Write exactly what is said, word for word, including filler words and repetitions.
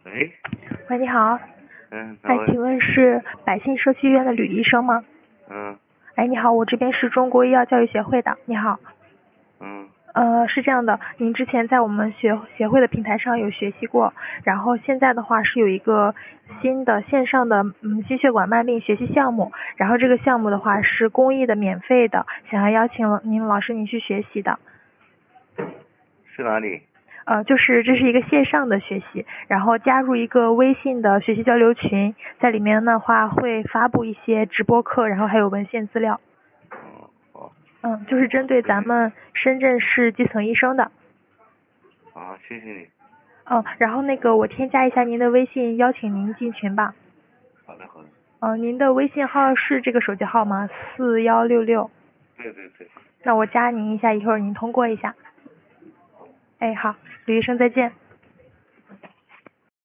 喂， 喂，你好。 嗯， 哎，请问是百信社区医院的吕医生吗？ 嗯哎，你好，我这边是中国医药教育协会的。你好。 嗯呃，是这样的，您之前在我们学协会的平台上有学习过，然后现在的话是有一个新的线上的嗯心血管慢病学习项目，然后这个项目的话是公益的、免费的，想要邀请您老师您去学习的。 是哪里？ 呃，就是这是一个线上的学习，然后加入一个微信的学习交流群，在里面的话会发布一些直播课，然后还有文献资料。 哦好， 嗯，就是针对咱们深圳市基层医生的。 好，谢谢你。 嗯，然后那个我添加一下您的微信，邀请您进群吧。 好的好的。 嗯，您的微信号是这个手机号吗？四幺六六。 对对对。 那我加您一下，一会儿您通过一下。哎，好，吕医生再见。